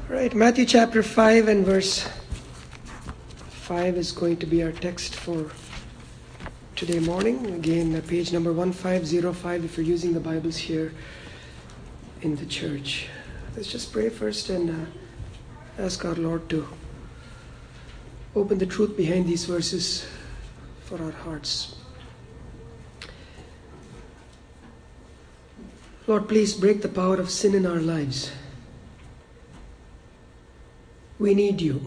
All right, Matthew chapter 5 and verse 5 is going to be our text for today morning. Again, page number 1505 if you're using the Bibles here in the church. Let's just pray first and ask our Lord to open the truth behind these verses for our hearts. Lord, please break the power of sin in our lives. We need you.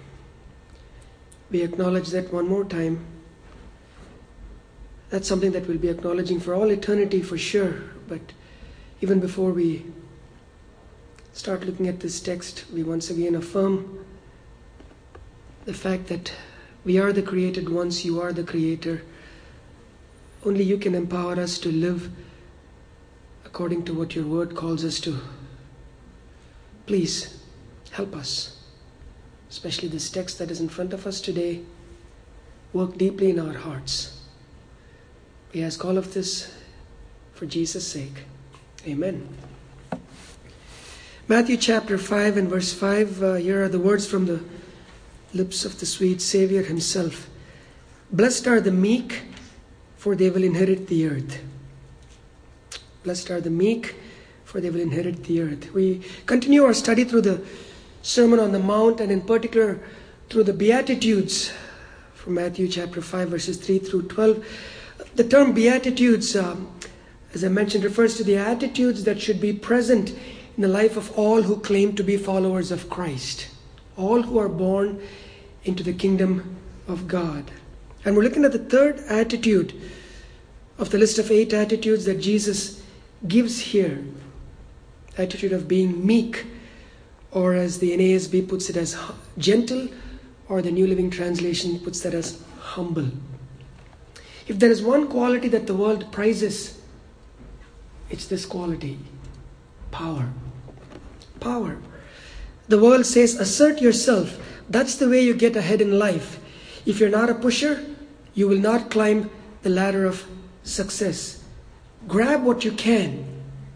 We acknowledge that one more time. That's something that we'll be acknowledging for all eternity for sure. But even before we start looking at this text, we once again affirm the fact that we are the created ones, you are the creator. Only you can empower us to live according to what your word calls us to. Please help us. Especially this text that is in front of us today, work deeply in our hearts. We ask all of this for Jesus' sake. Amen. Matthew chapter 5 and verse 5, here are the words from the lips of the sweet Savior himself. Blessed are the meek, for they will inherit the earth. Blessed are the meek, for they will inherit the earth. We continue our study through the Sermon on the Mount, and in particular through the Beatitudes from Matthew chapter 5 verses 3 through 12. The term Beatitudes, as I mentioned, refers to the attitudes that should be present in the life of all who claim to be followers of Christ. All who are born into the kingdom of God. And we're looking at the third attitude of the list of 8 attitudes that Jesus gives here. The attitude of being meek, or as the NASB puts it as gentle, or the New Living Translation puts that as humble. If there is one quality that the world prizes, it's this quality: power. Power. The world says, assert yourself. That's the way you get ahead in life. If you're not a pusher, you will not climb the ladder of success. Grab what you can.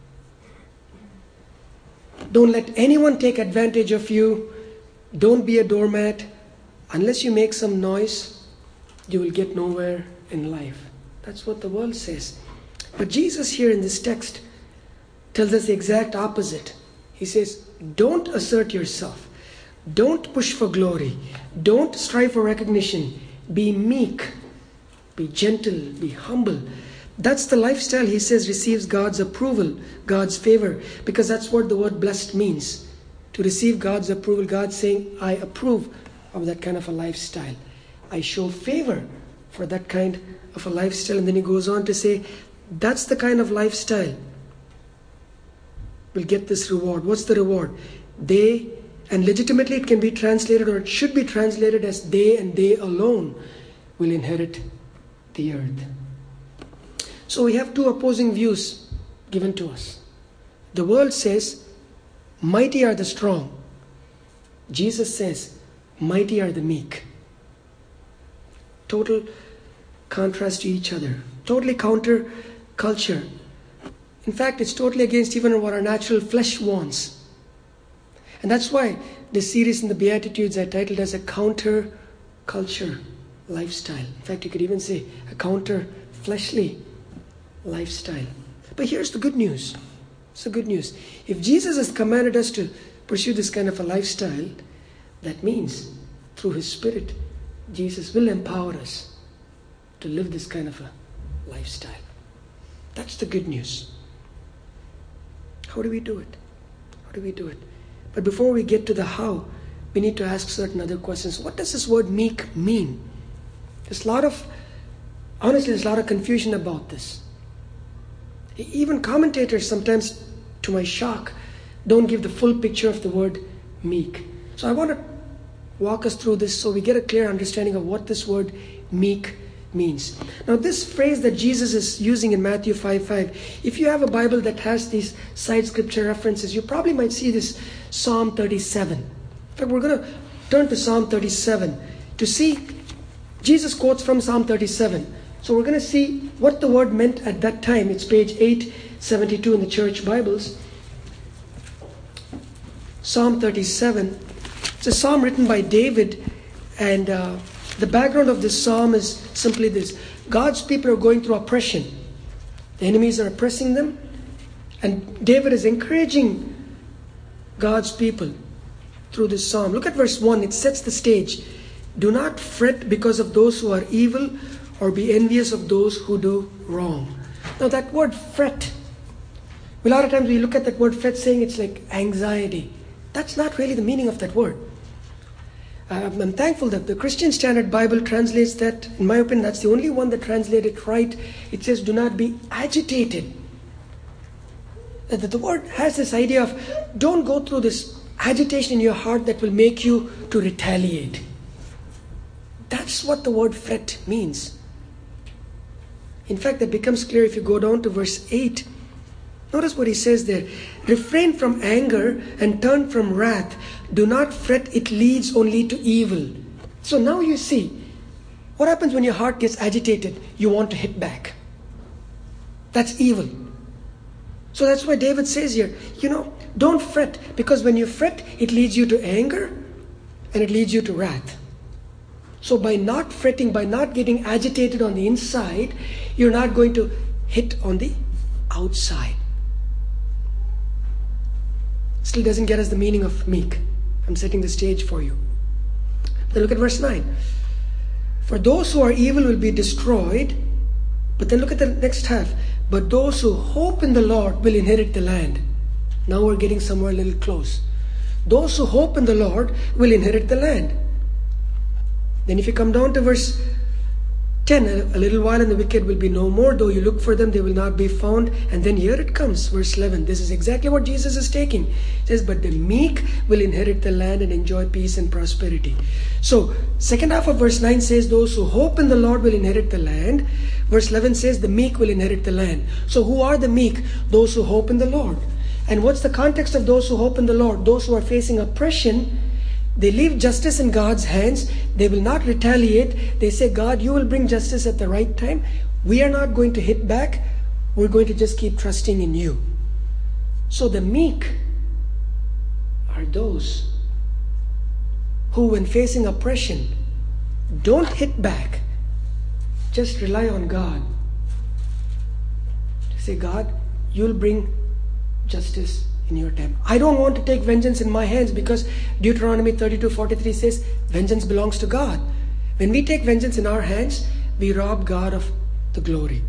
Don't let anyone take advantage of you. Don't be a doormat. Unless you make some noise, you will get nowhere in life. That's what the world says. But Jesus here in this text tells us the exact opposite. He says, don't assert yourself. Don't push for glory. Don't strive for recognition. Be meek. Be gentle. Be humble. That's the lifestyle, he says, receives God's approval, God's favor, because that's what the word blessed means. To receive God's approval, God's saying, I approve of that kind of a lifestyle. I show favor for that kind of a lifestyle. And then he goes on to say, that's the kind of lifestyle will get this reward. What's the reward? They, and legitimately it can be translated, or it should be translated as they and they alone will inherit the earth. So we have two opposing views given to us. The world says, mighty are the strong. Jesus says, mighty are the meek. Total contrast to each other. Totally counter culture. In fact, it's totally against even what our natural flesh wants. And that's why this series in the Beatitudes I titled as a counter culture lifestyle. In fact, you could even say a counter fleshly lifestyle. But here's the good news. It's the good news. If Jesus has commanded us to pursue this kind of a lifestyle, that means through His Spirit, Jesus will empower us to live this kind of a lifestyle. That's the good news. How do we do it? How do we do it? But before we get to the how, we need to ask certain other questions. What does this word meek mean? There's a lot of confusion about this. Even commentators sometimes, to my shock, don't give the full picture of the word meek. So I want to walk us through this so we get a clear understanding of what this word meek means. Now this phrase that Jesus is using in Matthew 5:5, if you have a Bible that has these side scripture references, you probably might see this Psalm 37. In fact, we're going to turn to Psalm 37 to see. Jesus quotes from Psalm 37. So we're going to see what the word meant at that time. It's page 872 in the church Bibles. Psalm 37. It's a psalm written by David, and the background of this psalm is simply this. God's people are going through oppression. The enemies are oppressing them, and David is encouraging God's people through this psalm. Look at verse 1. It sets the stage. Do not fret because of those who are evil, or be envious of those who do wrong. Now that word fret, a lot of times we look at that word fret saying it's like anxiety. That's not really the meaning of that word. I'm thankful that the Christian Standard Bible translates that. In my opinion, that's the only one that translated it right. It says, do not be agitated. The word has this idea of don't go through this agitation in your heart that will make you to retaliate. That's what the word fret means. In fact, that becomes clear if you go down to verse 8. Notice what he says there. Refrain from anger and turn from wrath. Do not fret, it leads only to evil. So now you see, what happens when your heart gets agitated? You want to hit back. That's evil. So that's why David says here, don't fret, because when you fret, it leads you to anger and it leads you to wrath. So by not fretting, by not getting agitated on the inside, you're not going to hit on the outside. Still doesn't get us the meaning of meek. I'm setting the stage for you. Then look at verse 9. For those who are evil will be destroyed. But then look at the next half. But those who hope in the Lord will inherit the land. Now we're getting somewhere a little close. Those who hope in the Lord will inherit the land. Then if you come down to verse 10, a little while and the wicked will be no more. Though you look for them, they will not be found. And then here it comes, verse 11. This is exactly what Jesus is taking. It says, but the meek will inherit the land and enjoy peace and prosperity. So, second half of verse 9 says, those who hope in the Lord will inherit the land. Verse 11 says, the meek will inherit the land. So who are the meek? Those who hope in the Lord. And what's the context of those who hope in the Lord? Those who are facing oppression. They leave justice in God's hands. They will not retaliate. They say, God, you will bring justice at the right time. We are not going to hit back. We're going to just keep trusting in you. So the meek are those who, when facing oppression, don't hit back. Just rely on God. To say, God, you'll bring justice in your time. I don't want to take vengeance in my hands, because Deuteronomy 32:43 says vengeance belongs to God. When we take vengeance in our hands, we rob God of the glory.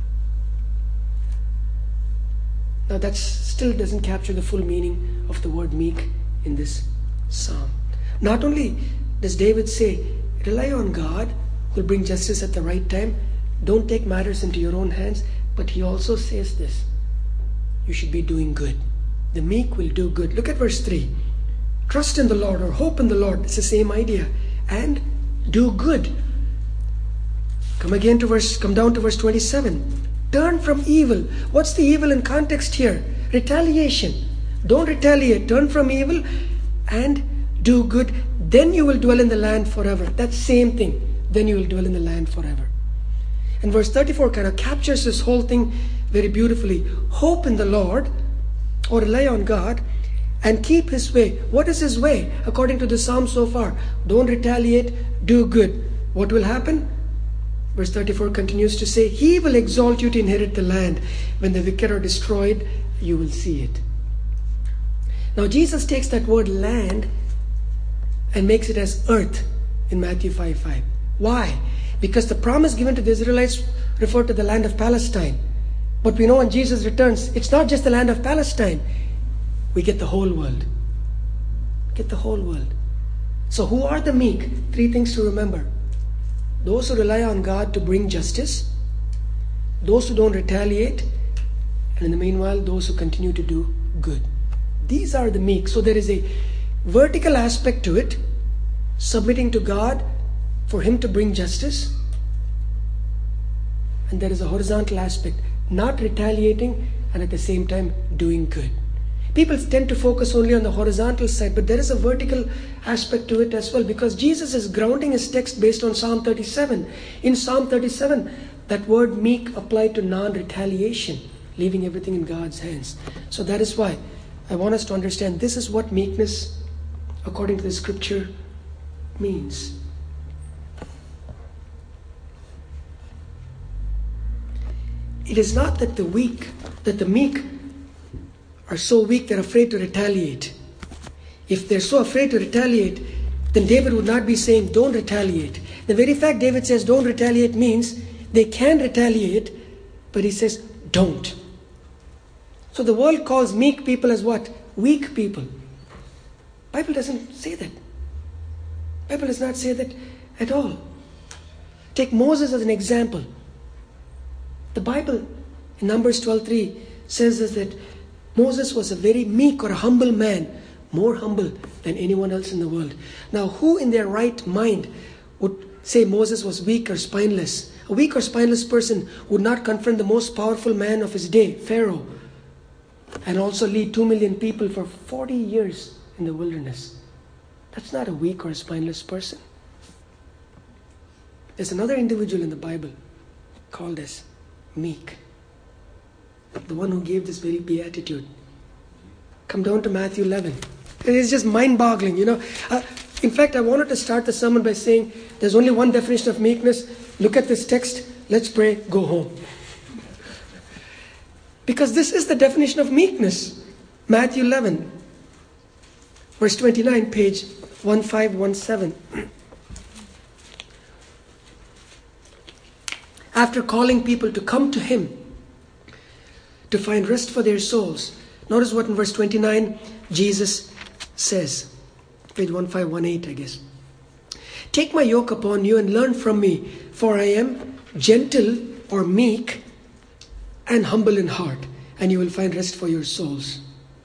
Now that still doesn't capture the full meaning of the word meek in this psalm. Not only does David say, rely on God who will bring justice at the right time, don't take matters into your own hands, but he also says this, you should be doing good. The meek will do good. Look at verse 3. Trust in the Lord, or hope in the Lord. It's the same idea. And do good. Come down to verse 27. Turn from evil. What's the evil in context here? Retaliation. Don't retaliate. Turn from evil and do good. Then you will dwell in the land forever. That same thing. Then you will dwell in the land forever. And verse 34 kind of captures this whole thing very beautifully. Hope in the Lord, or rely on God, and keep his way. What is his way? According to the psalm so far, don't retaliate, do good. What will happen? Verse 34 continues to say, he will exalt you to inherit the land. When the wicked are destroyed, you will see it. Now Jesus takes that word land and makes it as earth in Matthew 5:5. Why? Because the promise given to the Israelites referred to the land of Palestine. But we know when Jesus returns, it's not just the land of Palestine. We get the whole world. Get the whole world. So who are the meek? 3 things to remember. Those who rely on God to bring justice. Those who don't retaliate. And in the meanwhile, those who continue to do good. These are the meek. So there is a vertical aspect to it. Submitting to God for him to bring justice. And there is a horizontal aspect. Not retaliating and at the same time doing good. People tend to focus only on the horizontal side, but there is a vertical aspect to it as well, because Jesus is grounding his text based on Psalm 37. In Psalm 37, that word meek applied to non-retaliation, leaving everything in God's hands. So that is why I want us to understand this is what meekness, according to the scripture, means. It is not that the meek are so weak they're afraid to retaliate. If they're so afraid to retaliate, then David would not be saying, don't retaliate. The very fact David says, don't retaliate, means they can retaliate, but he says, don't. So the world calls meek people as what? Weak people. Bible doesn't say that. Bible does not say that at all. Take Moses as an example. The Bible in Numbers 12:3 says us that Moses was a very meek or a humble man, more humble than anyone else in the world. Now, who in their right mind would say Moses was weak or spineless? A weak or spineless person would not confront the most powerful man of his day, Pharaoh, and also lead 2 million people for 40 years in the wilderness. That's not a weak or a spineless person. There's another individual in the Bible called as meek. The one who gave this very beatitude. Come down to Matthew 11. It is just mind-boggling, In fact, I wanted to start the sermon by saying there's only one definition of meekness. Look at this text. Let's pray. Go home. Because this is the definition of meekness. Matthew 11, verse 29, page 1517. After calling people to come to Him to find rest for their souls, notice what in verse 29 Jesus says. Page 1518, I guess. Take my yoke upon you and learn from me, for I am gentle or meek and humble in heart, and you will find rest for your souls.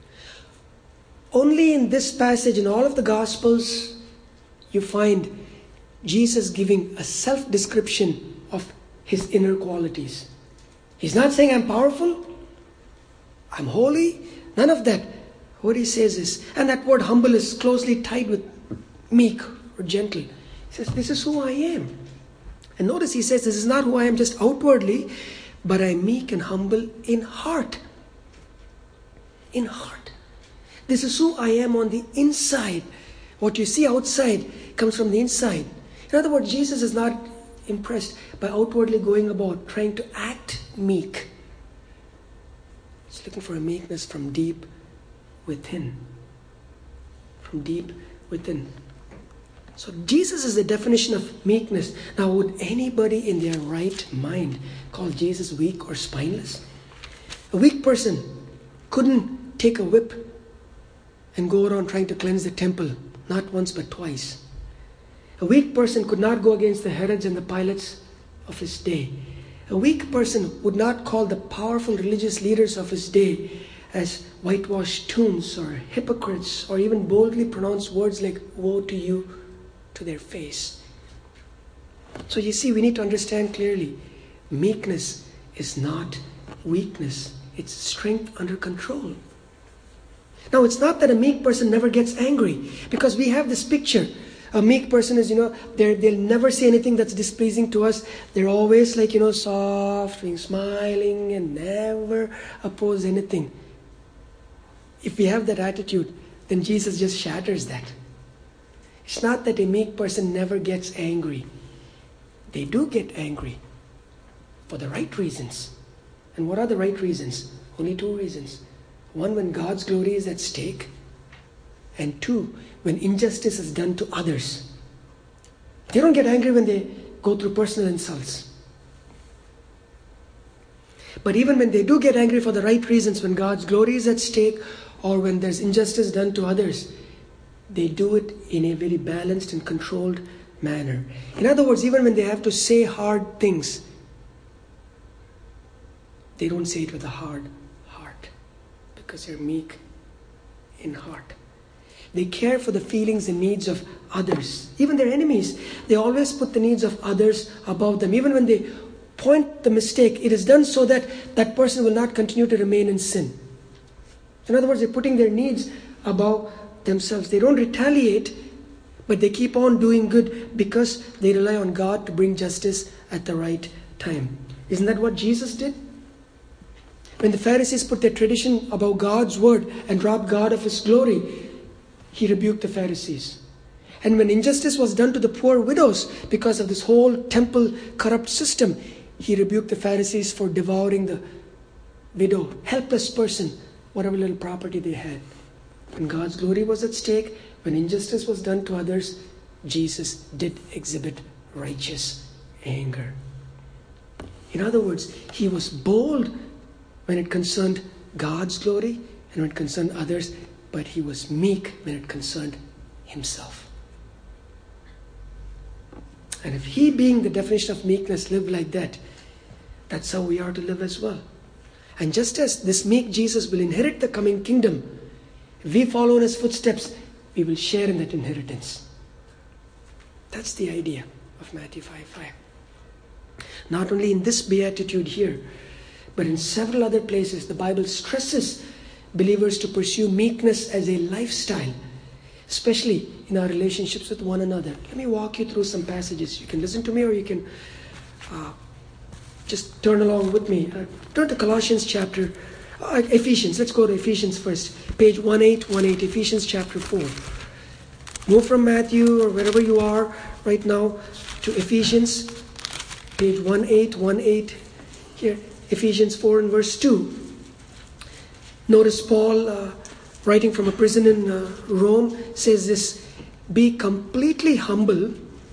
Only in this passage, in all of the Gospels, you find Jesus giving a self-description of His inner qualities. He's not saying I'm powerful, I'm holy, none of that. What He says is, and that word humble is closely tied with meek or gentle. He says, this is who I am. And notice He says, this is not who I am just outwardly, but I'm meek and humble in heart. In heart. This is who I am on the inside. What you see outside comes from the inside. In other words, Jesus is not impressed by outwardly going about trying to act meek. He's looking for a meekness from deep within. From deep within. So Jesus is the definition of meekness. Now, would anybody in their right mind call Jesus weak or spineless? A weak person couldn't take a whip and go around trying to cleanse the temple, not once but twice. A weak person could not go against the Herods and the Pilates of his day. A weak person would not call the powerful religious leaders of his day as whitewashed tombs or hypocrites, or even boldly pronounce words like woe to you to their face. So you see, we need to understand clearly, meekness is not weakness. It's strength under control. Now, it's not that a meek person never gets angry, because we have this picture. A meek person is, they'll never say anything that's displeasing to us. They're always soft, being smiling, and never oppose anything. If we have that attitude, then Jesus just shatters that. It's not that a meek person never gets angry. They do get angry for the right reasons. And what are the right reasons? Only two reasons. One, when God's glory is at stake. And two, when injustice is done to others. They don't get angry when they go through personal insults. But even when they do get angry for the right reasons, when God's glory is at stake, or when there's injustice done to others, they do it in a very balanced and controlled manner. In other words, even when they have to say hard things, they don't say it with a hard heart, because they're meek in heart. They care for the feelings and needs of others. Even their enemies, they always put the needs of others above them. Even when they point the mistake, it is done so that that person will not continue to remain in sin. In other words, they're putting their needs above themselves. They don't retaliate, but they keep on doing good because they rely on God to bring justice at the right time. Isn't that what Jesus did? When the Pharisees put their tradition above God's word and robbed God of His glory, He rebuked the Pharisees. And when injustice was done to the poor widows because of this whole temple corrupt system, He rebuked the Pharisees for devouring the widow, helpless person, whatever little property they had. When God's glory was at stake, when injustice was done to others, Jesus did exhibit righteous anger. In other words, He was bold when it concerned God's glory and when it concerned others, but He was meek when it concerned Himself. And if He, being the definition of meekness, lived like that, that's how we are to live as well. And just as this meek Jesus will inherit the coming kingdom, if we follow in His footsteps, we will share in that inheritance. That's the idea of Matthew 5:5. Not only in this beatitude here, but in several other places, the Bible stresses believers to pursue meekness as a lifestyle, especially in our relationships with one another. Let me walk you through some passages. You can listen to me or you can just turn along with me. Turn to Colossians chapter, Ephesians. Let's go to Ephesians first. Page 1818, Ephesians chapter 4. Move from Matthew or wherever you are right now to Ephesians, page 1818. Here, Ephesians 4 and verse 2. Notice Paul, writing from a prison in Rome, says this: be completely humble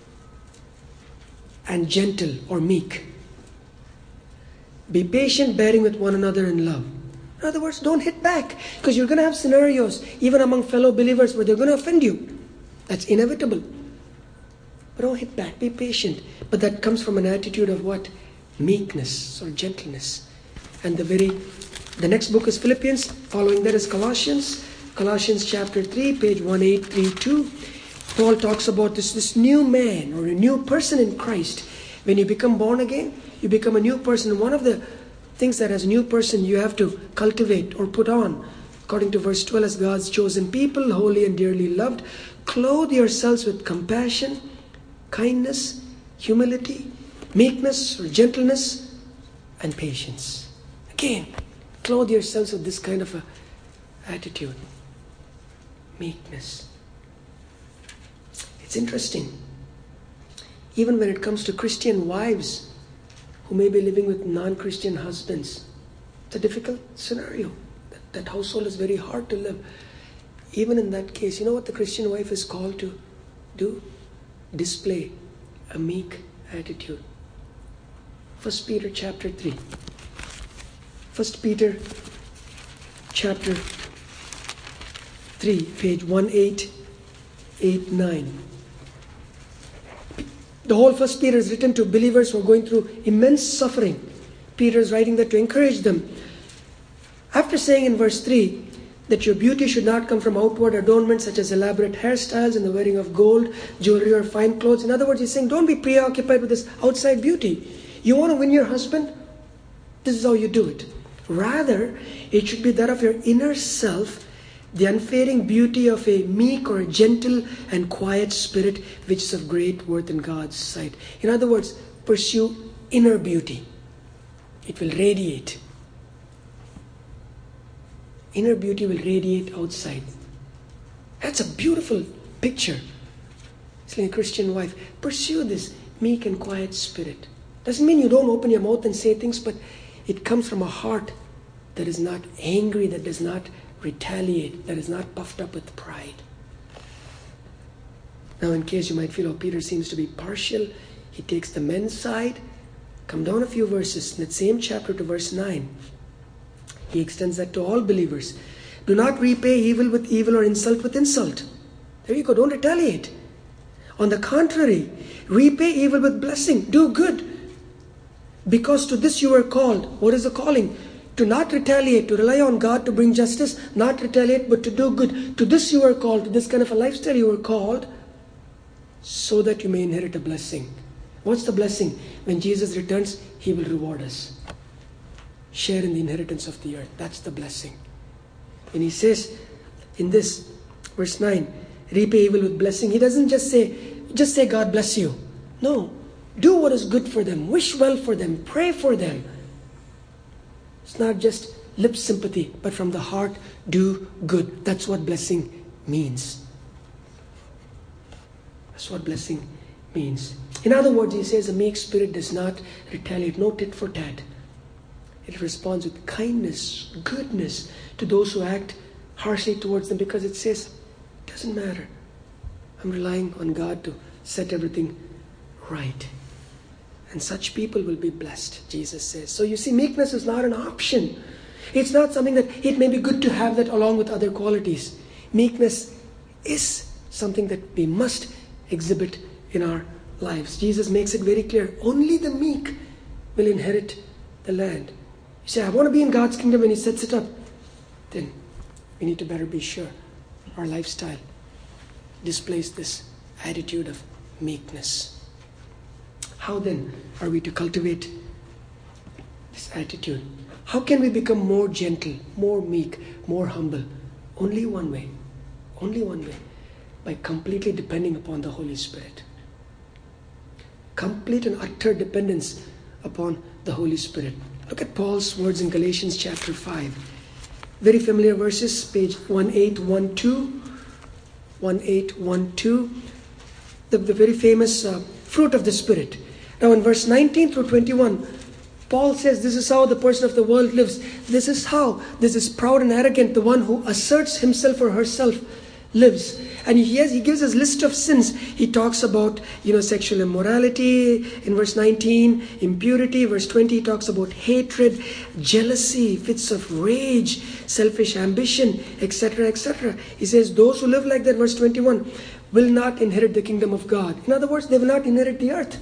and gentle or meek. Be patient, bearing with one another in love. In other words, don't hit back, because you're going to have scenarios, even among fellow believers, where they're going to offend you. That's inevitable. But don't hit back. Be patient. But that comes from an attitude of what? Meekness or gentleness. And the next book is Philippians. Following that is Colossians. Colossians chapter 3, page 1832. Paul talks about this new man or a new person in Christ. When you become born again, you become a new person. One of the things that as a new person you have to cultivate or put on, according to verse 12, as God's chosen people, holy and dearly loved, clothe yourselves with compassion, kindness, humility, meekness or gentleness, and patience. Again, clothe yourselves with this kind of a attitude. Meekness. It's interesting. Even when it comes to Christian wives who may be living with non-Christian husbands, it's a difficult scenario. That household is very hard to live. Even in that case, you know what the Christian wife is called to do? Display a meek attitude. 1 Peter chapter 3. 1 Peter chapter 3, page 1889. The whole 1 Peter is written to believers who are going through immense suffering. Peter is writing that to encourage them. After saying in verse 3 that your beauty should not come from outward adornments such as elaborate hairstyles and the wearing of gold, jewelry, or fine clothes. In other words, he's saying don't be preoccupied with this outside beauty. You want to win your husband? This is how you do it. Rather, it should be that of your inner self, the unfading beauty of a meek or a gentle and quiet spirit, which is of great worth in God's sight. In other words, pursue inner beauty. It will radiate. Inner beauty will radiate outside. That's a beautiful picture. It's like a Christian wife. Pursue this meek and quiet spirit. Doesn't mean you don't open your mouth and say things, but it comes from a heart that is not angry, that does not retaliate, that is not puffed up with pride. Now, in case you might feel, oh, Peter seems to be partial, he takes the men's side. Come down a few verses in that same chapter to verse 9. He extends that to all believers. Do not repay evil with evil or insult with insult. There you go, don't retaliate. On the contrary, repay evil with blessing. Do good. Because to this you were called. What is the calling? To not retaliate, to rely on God to bring justice, not retaliate, but to do good. To this you were called, to this kind of a lifestyle you were called, so that you may inherit a blessing. What's the blessing? When Jesus returns, He will reward us. Share in the inheritance of the earth. That's the blessing. And He says in this, verse 9, repay evil with blessing. He doesn't just say God bless you. No. Do what is good for them. Wish well for them. Pray for them. It's not just lip sympathy, but from the heart do good. That's what blessing means. That's what blessing means. In other words, he says a meek spirit does not retaliate, no tit for tat. It responds with kindness, goodness to those who act harshly towards them, because it says, it doesn't matter. I'm relying on God to set everything right. And such people will be blessed, Jesus says. So you see, meekness is not an option. It's not something that it may be good to have that along with other qualities. Meekness is something that we must exhibit in our lives. Jesus makes it very clear. Only the meek will inherit the land. You say, I want to be in God's kingdom, and he sets it up. Then we need to better be sure our lifestyle displays this attitude of meekness. How then are we to cultivate this attitude? How can we become more gentle, more meek, more humble? Only one way. Only one way. By completely depending upon the Holy Spirit. Complete and utter dependence upon the Holy Spirit. Look at Paul's words in Galatians chapter 5. Very familiar verses, page 1812. 1812. The very famous fruit of the Spirit. Now in verse 19 through 21, Paul says this is how the person of the world lives. This is proud and arrogant, the one who asserts himself or herself lives. And he gives us list of sins. He talks about, sexual immorality in verse 19, impurity. Verse 20, he talks about hatred, jealousy, fits of rage, selfish ambition, etc., etc. He says those who live like that, verse 21, will not inherit the kingdom of God. In other words, they will not inherit the earth.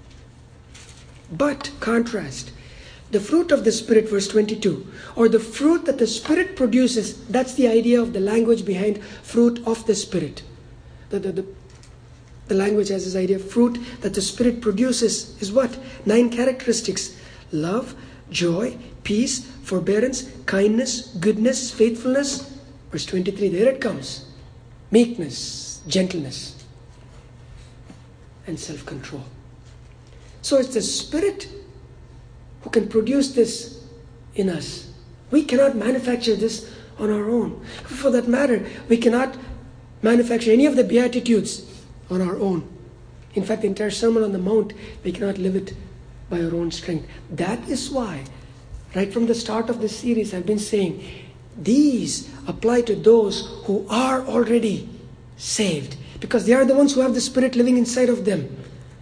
But, contrast, the fruit of the Spirit, verse 22, or the fruit that the Spirit produces, that's the idea of the language behind fruit of the Spirit. The language has this idea of fruit that the Spirit produces is what? 9 characteristics. Love, joy, peace, forbearance, kindness, goodness, faithfulness. Verse 23, there it comes. Meekness, gentleness, and self-control. So it's the Spirit who can produce this in us. We cannot manufacture this on our own. For that matter, we cannot manufacture any of the Beatitudes on our own. In fact, the entire Sermon on the Mount, we cannot live it by our own strength. That is why, right from the start of this series, I've been saying, these apply to those who are already saved, because they are the ones who have the Spirit living inside of them.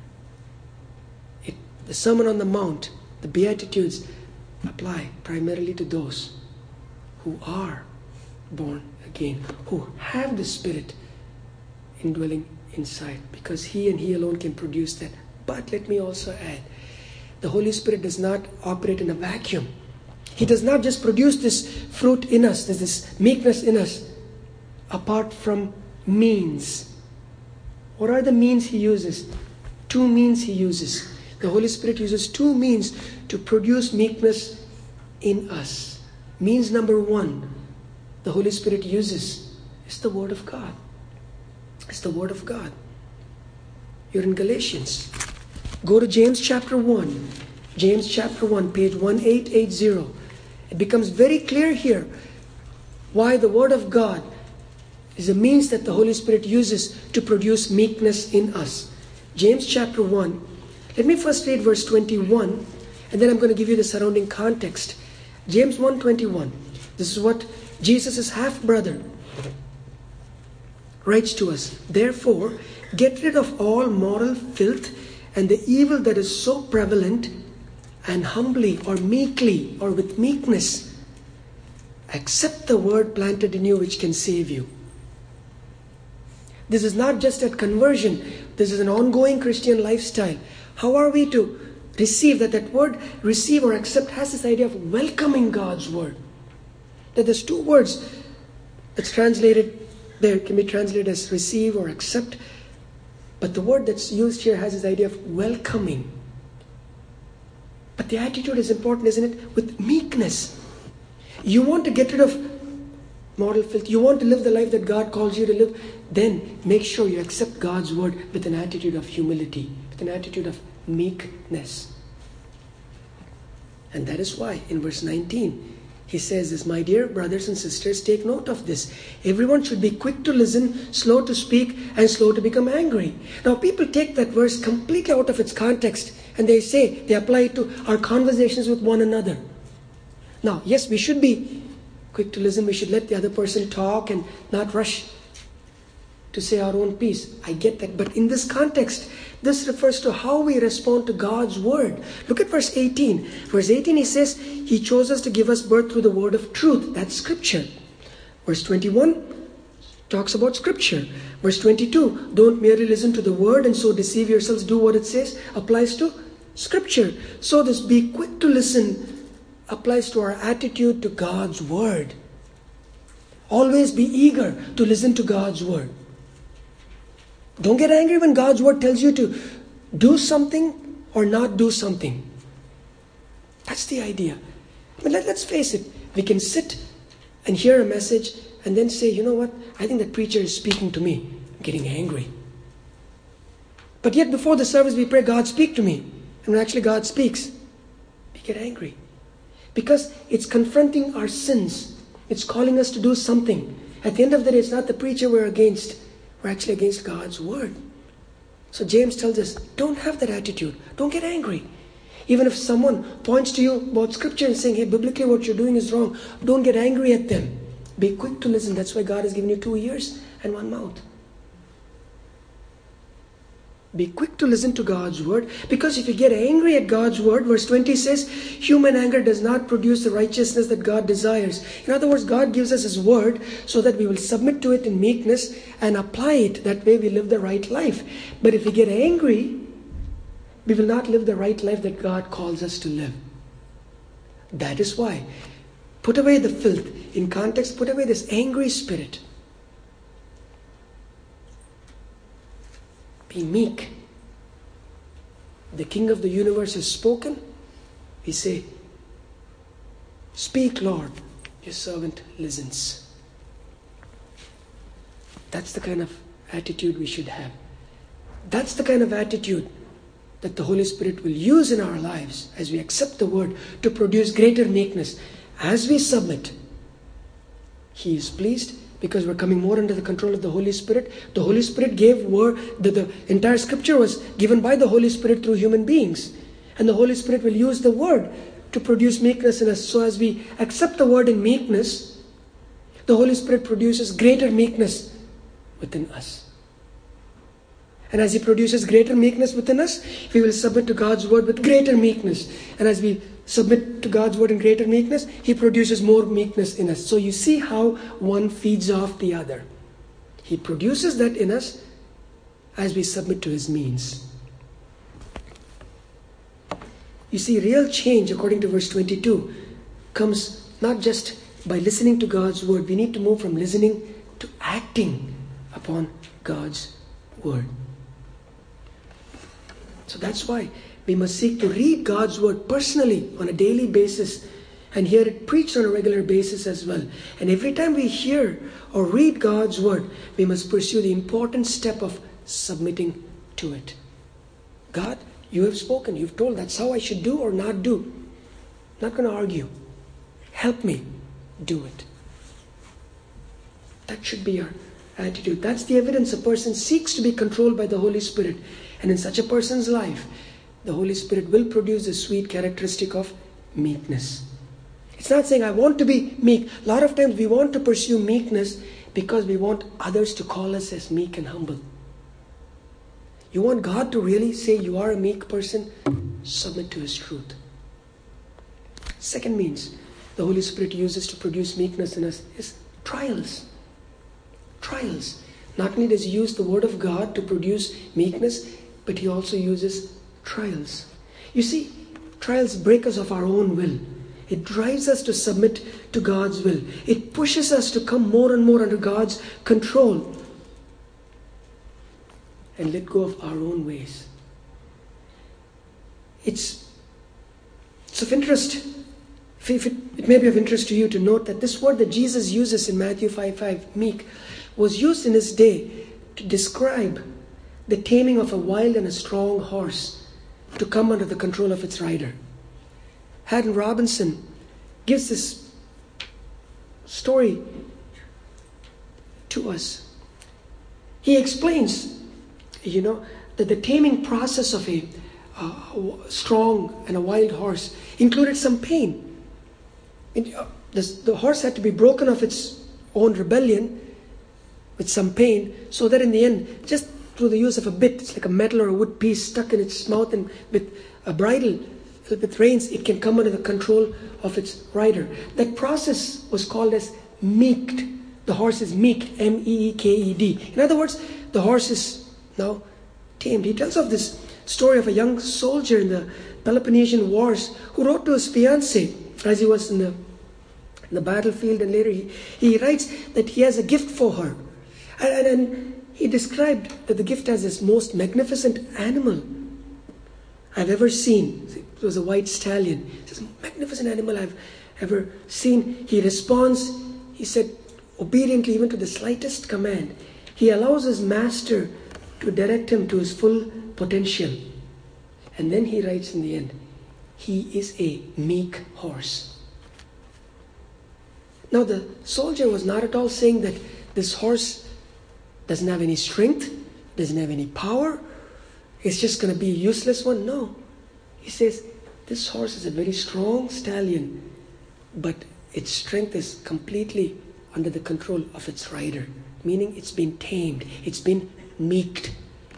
The Sermon on the Mount, the Beatitudes, apply primarily to those who are born again, who have the Spirit indwelling inside, because He and He alone can produce that. But let me also add, the Holy Spirit does not operate in a vacuum. He does not just produce this fruit in us, this meekness in us, apart from means. What are the means He uses? 2 means He uses. The Holy Spirit uses 2 means to produce meekness in us. Means number 1, the Holy Spirit uses is the Word of God. It's the Word of God. You're in Galatians. Go to James chapter 1. James chapter 1, page 1880. It becomes very clear here why the Word of God is a means that the Holy Spirit uses to produce meekness in us. James chapter 1. Let me first read verse 21, and then I'm going to give you the surrounding context. James 1:21. This is what Jesus' half-brother writes to us. Therefore, get rid of all moral filth and the evil that is so prevalent, and humbly or meekly or with meekness accept the word planted in you which can save you. This is not just at conversion. This is an ongoing Christian lifestyle. How are we to receive that? That word receive or accept has this idea of welcoming God's word. That there's 2 words that's translated there, can be translated as receive or accept. But the word that's used here has this idea of welcoming. But the attitude is important, isn't it? With meekness. You want to get rid of moral filth. You want to live the life that God calls you to live. Then make sure you accept God's word with an attitude of humility, with an attitude of meekness. And that is why in verse 19, He says this, my dear brothers and sisters, take note of this. Everyone should be quick to listen, slow to speak, and slow to become angry. Now people take that verse completely out of its context and they apply it to our conversations with one another. Now, yes, we should be quick to listen. We should let the other person talk and not rush to say our own piece. I get that. But in this context, this refers to how we respond to God's word. Look at verse 18. Verse 18, he says, He chose us to give us birth through the word of truth. That's scripture. Verse 21 talks about scripture. Verse 22, don't merely listen to the word and so deceive yourselves. Do what it says. Applies to scripture. So this be quick to listen applies to our attitude to God's word. Always be eager to listen to God's word. Don't get angry when God's word tells you to do something or not do something. That's the idea. But let's face it. We can sit and hear a message and then say, you know what? I think that preacher is speaking to me. I'm getting angry. But yet before the service we pray, God speak to me. And when actually God speaks, we get angry. Because it's confronting our sins. It's calling us to do something. At the end of the day, it's not the preacher we're against. We're actually against God's word. So James tells us, don't have that attitude. Don't get angry. Even if someone points to you about scripture and saying, hey, biblically what you're doing is wrong, don't get angry at them. Be quick to listen. That's why God has given you 2 ears and 1 mouth. Be quick to listen to God's word. Because if you get angry at God's word, verse 20 says, human anger does not produce the righteousness that God desires. In other words, God gives us His word so that we will submit to it in meekness and apply it. That way we live the right life. But if we get angry, we will not live the right life that God calls us to live. That is why, put away the filth. In context, put away this angry spirit. Be meek. The King of the universe has spoken. We say, speak, Lord. Your servant listens. That's the kind of attitude we should have. That's the kind of attitude that the Holy Spirit will use in our lives as we accept the word to produce greater meekness. As we submit, He is pleased. Because we're coming more under the control of the Holy Spirit. The Holy Spirit gave word, the entire scripture was given by the Holy Spirit through human beings. And the Holy Spirit will use the word to produce meekness in us. So as we accept the word in meekness, the Holy Spirit produces greater meekness within us. And as He produces greater meekness within us, we will submit to God's word with greater meekness. And as we submit to God's word in greater meekness, He produces more meekness in us. So you see how one feeds off the other. He produces that in us as we submit to His means. You see, real change, according to verse 22, comes not just by listening to God's word. We need to move from listening to acting upon God's word. So that's why we must seek to read God's word personally on a daily basis and hear it preached on a regular basis as well. And every time we hear or read God's word, we must pursue the important step of submitting to it. God, you have spoken. You've told that's how I should do or not do. Not going to argue. Help me do it. That should be our attitude. That's the evidence a person seeks to be controlled by the Holy Spirit. And in such a person's life, the Holy Spirit will produce the sweet characteristic of meekness. It's not saying I want to be meek. A lot of times we want to pursue meekness because we want others to call us as meek and humble. You want God to really say you are a meek person? Submit to His truth. Second means the Holy Spirit uses to produce meekness in us is trials. Trials. Not only does He use the Word of God to produce meekness, but He also uses trials. You see, trials break us of our own will. It drives us to submit to God's will. It pushes us to come more and more under God's control and let go of our own ways. It's of interest. It may be of interest to you to note that this word that Jesus uses in Matthew 5:5, meek, was used in His day to describe the taming of a wild and a strong horse to come under the control of its rider. Haddon Robinson gives this story to us. He explains, that the taming process of a strong and a wild horse included some pain. The horse had to be broken of its own rebellion with some pain, so that in the end, just through the use of a bit, it's like a metal or a wood piece stuck in its mouth, and with a bridle, with reins, it can come under the control of its rider. That process was called as meeked. The horse is meek, meeked. In other words, the horse is now tamed. He tells of this story of a young soldier in the Peloponnesian Wars who wrote to his fiancée as he was in the battlefield, and later he writes that he has a gift for her. And he described that the gift as this most magnificent animal I've ever seen. It was a white stallion. He says, magnificent animal I've ever seen. He responds, he said, obediently even to the slightest command. He allows his master to direct him to his full potential. And then he writes in the end, he is a meek horse. Now the soldier was not at all saying that this horse doesn't have any strength, doesn't have any power, it's just going to be a useless one. No. He says, this horse is a very strong stallion, but its strength is completely under the control of its rider, meaning it's been tamed, it's been meeked.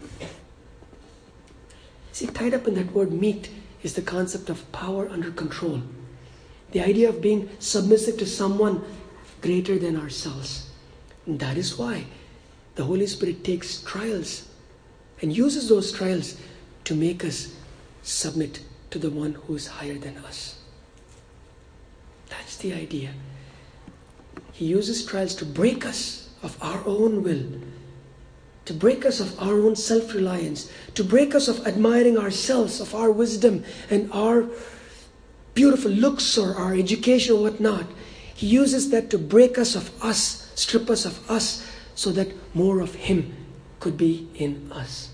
See, tied up in that word meeked is the concept of power under control. The idea of being submissive to someone greater than ourselves. And that is why the Holy Spirit takes trials and uses those trials to make us submit to the one who is higher than us. That's the idea. He uses trials to break us of our own will, to break us of our own self-reliance, to break us of admiring ourselves, of our wisdom and our beautiful looks or our education or whatnot. He uses that to break us of us, strip us of us, so that more of Him could be in us.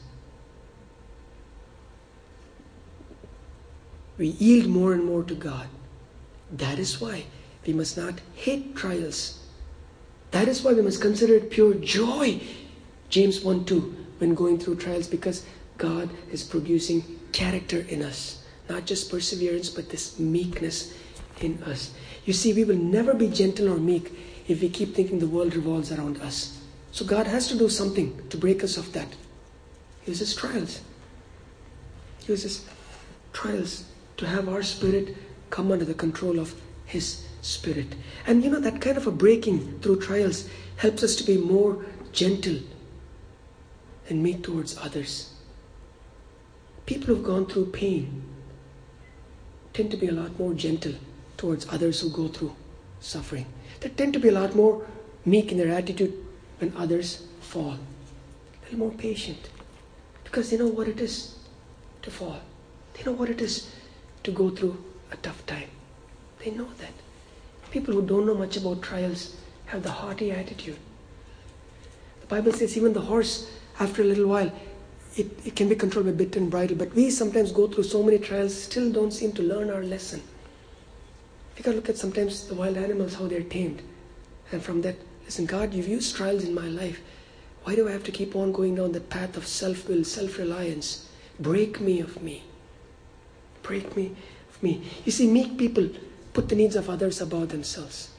We yield more and more to God. That is why we must not hate trials. That is why we must consider it pure joy, James 1:2, when going through trials, because God is producing character in us. Not just perseverance, but this meekness in us. You see, we will never be gentle or meek if we keep thinking the world revolves around us. So God has to do something to break us of that. He uses trials. He uses trials to have our spirit come under the control of His Spirit. And that kind of a breaking through trials helps us to be more gentle and meek towards others. People who've gone through pain tend to be a lot more gentle towards others who go through suffering. They tend to be a lot more meek in their attitude when others fall. A little more patient, because they know what it is to fall. They know what it is to go through a tough time. They know that. People who don't know much about trials have the haughty attitude. The Bible says even the horse, after a little while, it can be controlled by bit and bridle. But we sometimes go through so many trials, still don't seem to learn our lesson. You got to look at sometimes the wild animals, how they're tamed. And from that, listen, God, you've used trials in my life. Why do I have to keep on going down the path of self-will, self-reliance? Break me of me. Break me of me. You see, meek people put the needs of others above themselves.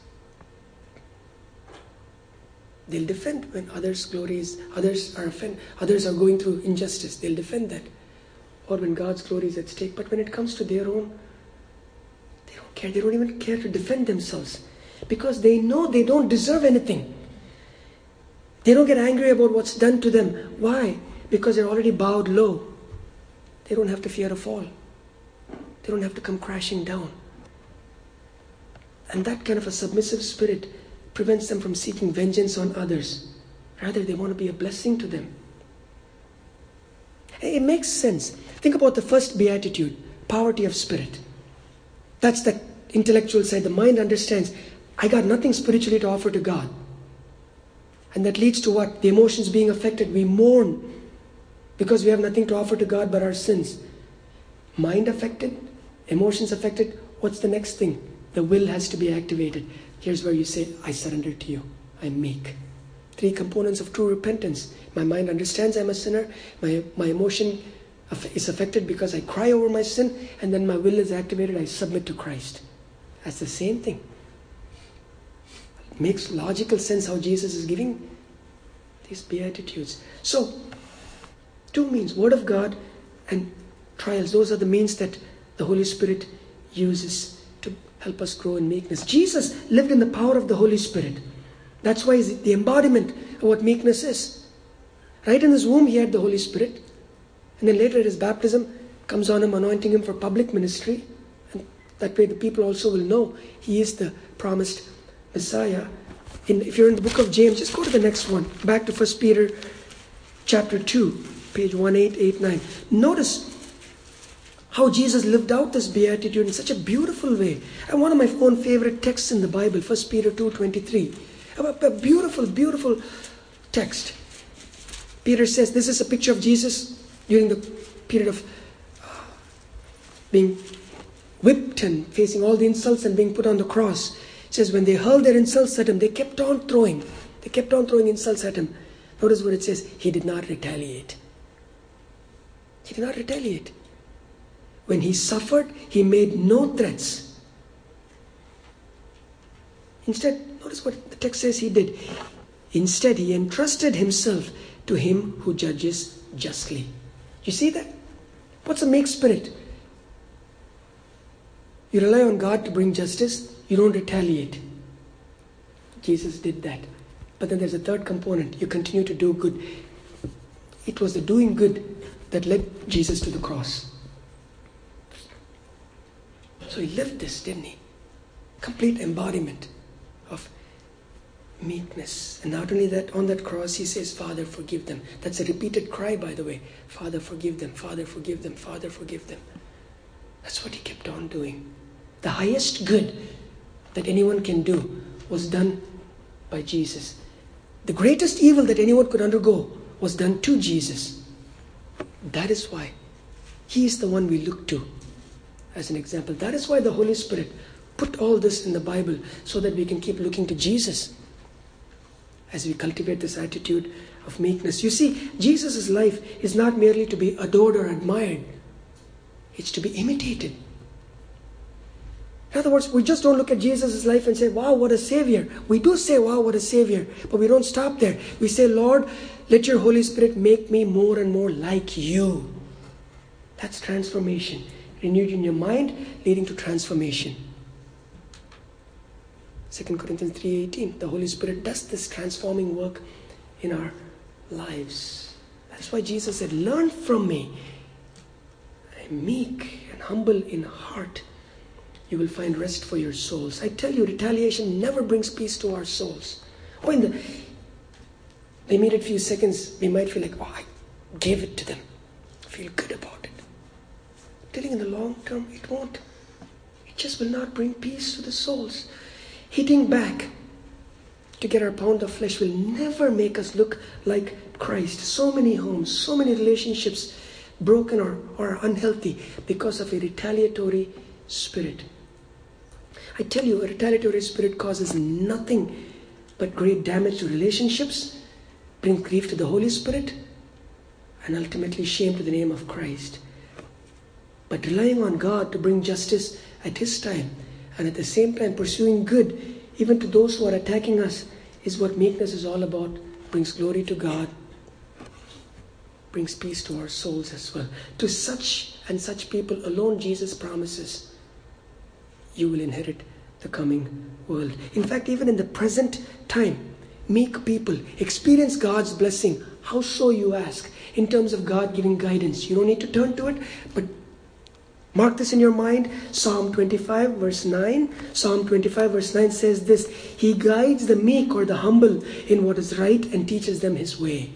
They'll defend when others are going through injustice. They'll defend that. Or when God's glory is at stake. But when it comes to their own, they don't care. They don't even care to defend themselves. Because they know they don't deserve anything. They don't get angry about what's done to them. Why? Because they're already bowed low. They don't have to fear a fall. They don't have to come crashing down. And that kind of a submissive spirit prevents them from seeking vengeance on others. Rather, they want to be a blessing to them. It makes sense. Think about the first beatitude, poverty of spirit. That's the intellectual side. The mind understands, I got nothing spiritually to offer to God. And that leads to what? The emotions being affected. We mourn because we have nothing to offer to God but our sins. Mind affected, emotions affected. What's the next thing? The will has to be activated. Here's where you say, I surrender to you. I'm meek. 3 components of true repentance. My mind understands I'm a sinner. My emotion is affected because I cry over my sin. And then my will is activated. I submit to Christ. That's the same thing. It makes logical sense how Jesus is giving these Beatitudes. So, 2 means, Word of God and trials. Those are the means that the Holy Spirit uses to help us grow in meekness. Jesus lived in the power of the Holy Spirit. That's why he's the embodiment of what meekness is. Right in his womb, he had the Holy Spirit. And then later at his baptism, comes on him, anointing him for public ministry. And that way the people also will know he is the promised Messiah. If you're in the book of James, just go to the next one. Back to 1 Peter chapter 2, page 1889. Notice how Jesus lived out this beatitude in such a beautiful way. And one of my own favorite texts in the Bible, 1 Peter 2:23. A beautiful, beautiful text. Peter says this is a picture of Jesus during the period of being whipped and facing all the insults and being put on the cross. It says when they hurled their insults at him, they kept on throwing. They kept on throwing insults at him. Notice what it says. He did not retaliate. He did not retaliate. When he suffered, he made no threats. Instead, notice what the text says he did. Instead, he entrusted himself to him who judges justly. You see that? What's a meek spirit? You rely on God to bring justice. You don't retaliate. Jesus did that. But then there's a third component. You continue to do good. It was the doing good that led Jesus to the cross. So he lived this, didn't he? Complete embodiment of meekness. And not only that, on that cross he says, Father, forgive them. That's a repeated cry, by the way. Father, forgive them. Father, forgive them. Father, forgive them. That's what he kept on doing. The highest good that anyone can do was done by Jesus. The greatest evil that anyone could undergo was done to Jesus. That is why he is the one we look to as an example. That is why the Holy Spirit put all this in the Bible so that we can keep looking to Jesus as we cultivate this attitude of meekness. You see, Jesus' life is not merely to be adored or admired. It's to be imitated. In other words, we just don't look at Jesus' life and say, wow, what a Savior. We do say, wow, what a Savior. But we don't stop there. We say, Lord, let your Holy Spirit make me more and more like you. That's transformation. Renewed in your mind, leading to transformation. 2 Corinthians 3:18. The Holy Spirit does this transforming work in our lives. That's why Jesus said, learn from me. I'm meek and humble in heart. You will find rest for your souls. I tell you, retaliation never brings peace to our souls. Oh, in the immediate few seconds, we might feel like, oh, I gave it to them. Feel good about it. I'm telling you, in the long term, it won't. It just will not bring peace to the souls. Hitting back to get our pound of flesh will never make us look like Christ. So many homes, so many relationships broken or unhealthy because of a retaliatory spirit. I tell you, a retaliatory spirit causes nothing but great damage to relationships, brings grief to the Holy Spirit, and ultimately shame to the name of Christ. But relying on God to bring justice at His time, and at the same time pursuing good, even to those who are attacking us, is what meekness is all about. Brings glory to God, brings peace to our souls as well. To such and such people alone, Jesus promises, you will inherit the coming world. In fact, even in the present time, meek people experience God's blessing. How so, you ask? In terms of God giving guidance. You don't need to turn to it, but mark this in your mind. Psalm 25 verse 9. Psalm 25 verse 9 says this: He guides the meek or the humble in what is right and teaches them His way.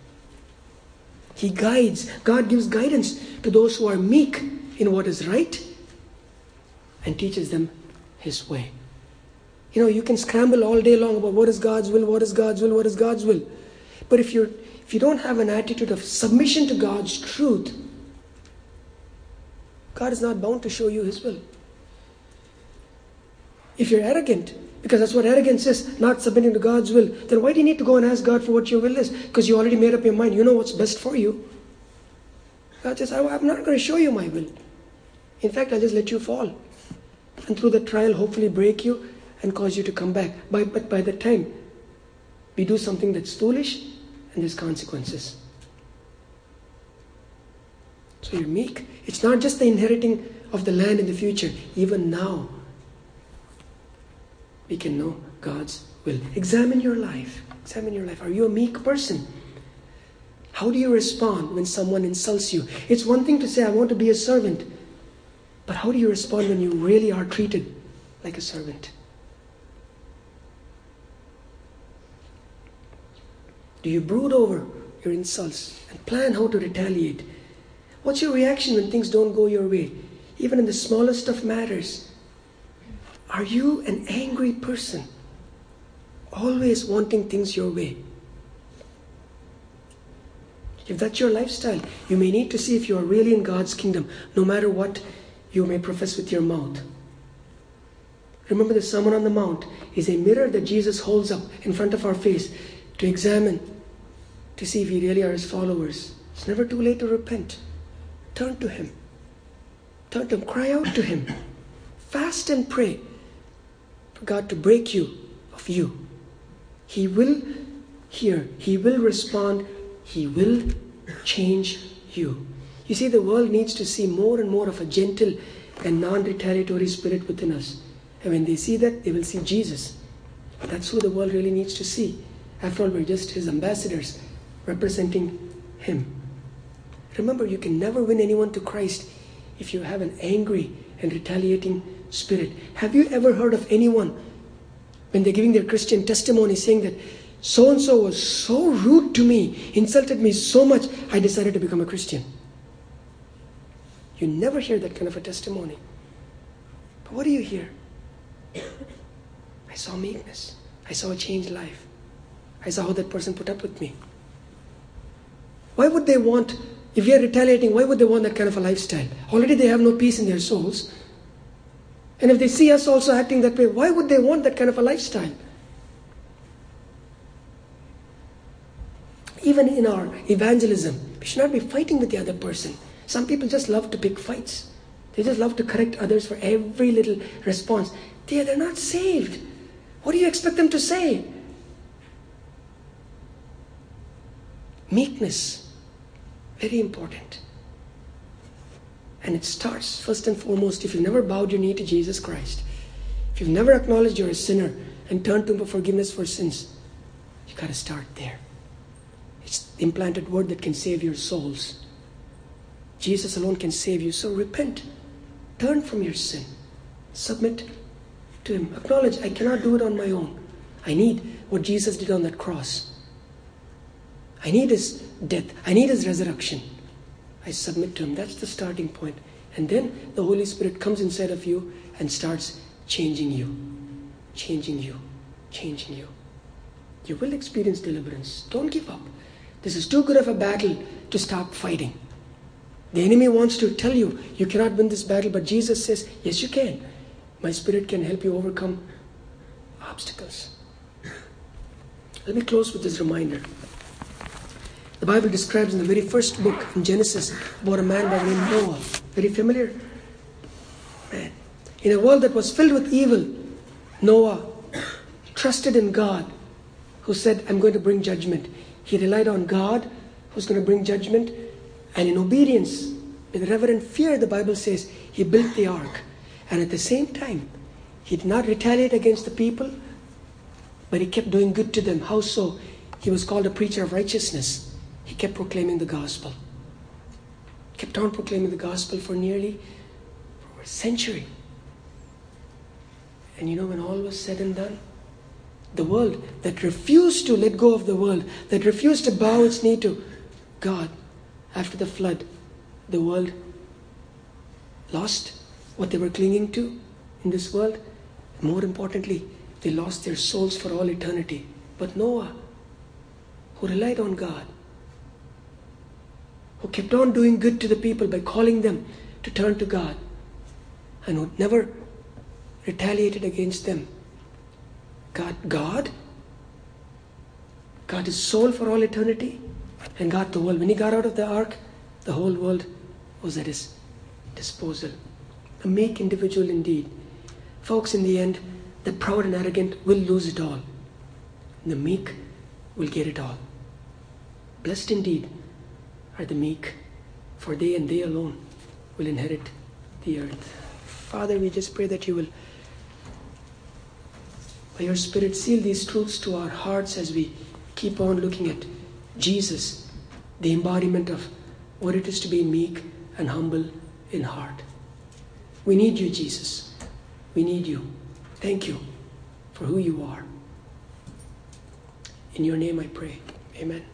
He guides. God gives guidance to those who are meek in what is right and teaches them His way. You know, you can scramble all day long about what is God's will, what is God's will, what is God's will. But if you don't have an attitude of submission to God's truth, God is not bound to show you His will. If you're arrogant, Because that's what arrogance is, not submitting to God's will. Then why do you need to go and ask God for what your will is? Because you already made up your mind. You know what's best for you. God says, I'm not going to show you my will. In fact, I'll just let you fall. And through the trial, hopefully break you and cause you to come back. But by the time we do something that's foolish, and there's consequences. So you're meek. It's not just the inheriting of the land in the future. Even now, we can know God's will. Examine your life. Examine your life. Are you a meek person? How do you respond when someone insults you? It's one thing to say, I want to be a servant. But how do you respond when you really are treated like a servant? Do you brood over your insults and plan how to retaliate? What's your reaction when things don't go your way? Even in the smallest of matters. Are you an angry person? Always wanting things your way? If that's your lifestyle, you may need to see if you are really in God's kingdom, no matter what you may profess with your mouth. Remember, the Sermon on the Mount is a mirror that Jesus holds up in front of our face to examine, to see if we really are His followers. It's never too late to repent. Turn to Him. Turn to Him. Cry out to Him. Fast and pray for God to break you of you. He will hear. He will respond. He will change you. You see, the world needs to see more and more of a gentle and non-retaliatory spirit within us. And when they see that, they will see Jesus. That's who the world really needs to see. After all, we're just His ambassadors representing Him. Remember, you can never win anyone to Christ if you have an angry and retaliating spirit. Have you ever heard of anyone, when they're giving their Christian testimony, saying that so-and-so was so rude to me, insulted me so much, I decided to become a Christian? You never hear that kind of a testimony. But what do you hear? I saw meekness. I saw a changed life. I saw how that person put up with me. Why would they want, if we are retaliating, why would they want that kind of a lifestyle? Already they have no peace in their souls. And if they see us also acting that way, why would they want that kind of a lifestyle? Even in our evangelism, we should not be fighting with the other person. Some people just love to pick fights. They just love to correct others for every little response. They're not saved. What do you expect them to say? Meekness, very important. And it starts first and foremost if you've never bowed your knee to Jesus Christ. If you've never acknowledged you're a sinner and turned to Him for forgiveness for sins, you got to start there. It's the implanted word that can save your souls. Jesus alone can save you. So repent. Turn from your sin. Submit to Him. Acknowledge, I cannot do it on my own. I need what Jesus did on that cross. I need His death. I need His resurrection. I submit to Him. That's the starting point. And then the Holy Spirit comes inside of you and starts changing you. Changing you. Changing you. You will experience deliverance. Don't give up. This is too good of a battle to stop fighting. The enemy wants to tell you, you cannot win this battle, but Jesus says, yes, you can. My Spirit can help you overcome obstacles. Let me close with this reminder. The Bible describes in the very first book, in Genesis, about a man by the name of Noah. Very familiar man. In a world that was filled with evil, Noah trusted in God, who said, I'm going to bring judgment. He relied on God, who's going to bring judgment. And in obedience, with reverent fear, the Bible says, he built the ark. And at the same time, he did not retaliate against the people, but he kept doing good to them. How so? He was called a preacher of righteousness. He kept proclaiming the gospel. Kept on proclaiming the gospel for nearly a century. And you know, when all was said and done, the world that refused to let go of the world, that refused to bow its knee to God, after the flood, the world lost what they were clinging to in this world. More importantly, they lost their souls for all eternity. But Noah, who relied on God, who kept on doing good to the people by calling them to turn to God, and who never retaliated against them, God his soul for all eternity, and got the world. When he got out of the ark, the whole world was at his disposal. A meek individual indeed. Folks, in the end, the proud and arrogant will lose it all. The meek will get it all. Blessed indeed are the meek, for they and they alone will inherit the earth. Father, we just pray that you will, by your Spirit, seal these truths to our hearts as we keep on looking at Jesus, the embodiment of what it is to be meek and humble in heart. We need you, Jesus. We need you. Thank you for who you are. In your name I pray. Amen.